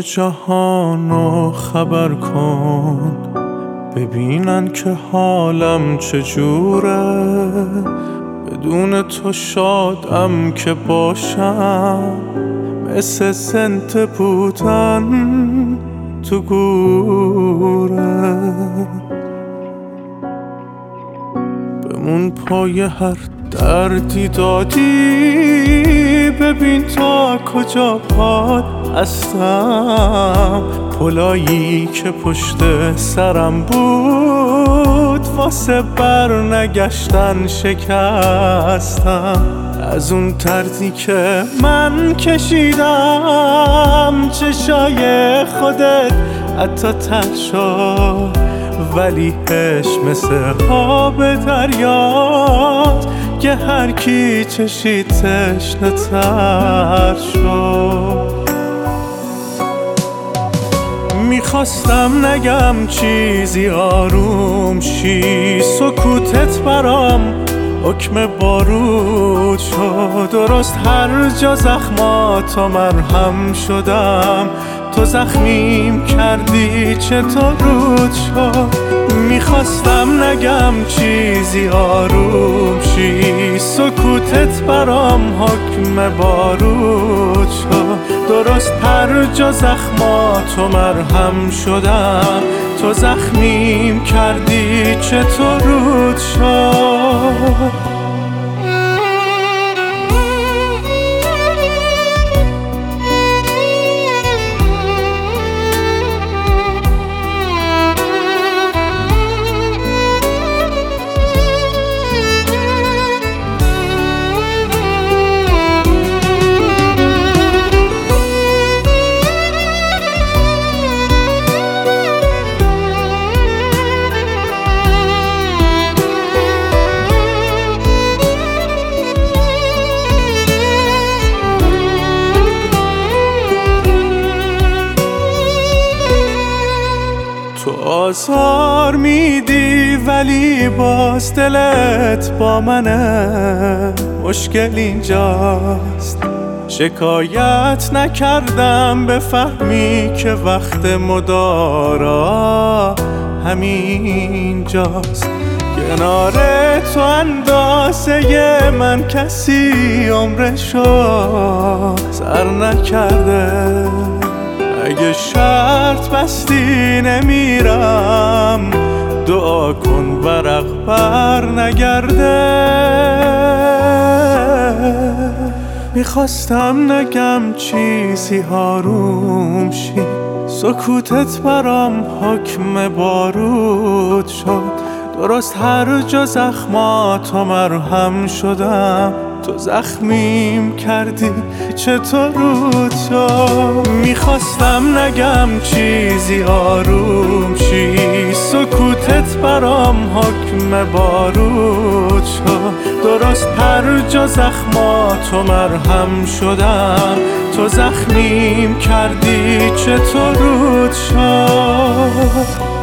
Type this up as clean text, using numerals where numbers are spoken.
جهانو خبر کن، ببینن که حالم چجوره. بدون تو شادم که باشم، مثل سنت بودن تو گوره. بمون پای هر دردی دادی، ببین تا کجا پات هستم. پلایی که پشت سرم بود، واسه برنگشتن شکستم. از اون دردی که من کشیدم، چشای خودت حتی تر شد، ولی عشق مثل آب دریاست که هر کی چشید تشنه تر شد. میخواستم نگم چیزی آروم شی، سکوتت برام حکم بارود شد. درست هر جا زخماتو مرهم شدم، تو زخمیم کردی چطور رود شد. میخواستم نگم چیزی آروم شی، سکوتت برام حکم بارود شد. درست هر جا زخماتو مرهم شدم، تو زخمیم کردی چطور رود شد. تو آزار میدی ولی باز دلت با منه. مشکل اینجاست شکایت نکردم، بفهمی که وقت مدارا همینجاست. کنار تو اندازه من کسی عمرشو سر نکرده. اگه شرط بستی نمیرم، دعا کن ورق بر نگرده. میخواستم نگم چیزی آروم شی، سکوتت برام حکم بارود شد. درست هر جا زخماتو مرهم شدم، تو زخمیم کردی چطور رود شد. میخواستم نگم چیزی آروم شی، سکوتت برام حکم بارود شد. درست هر جا زخماتو مرهم شدم، تو زخمیم کردی چطور رود شد.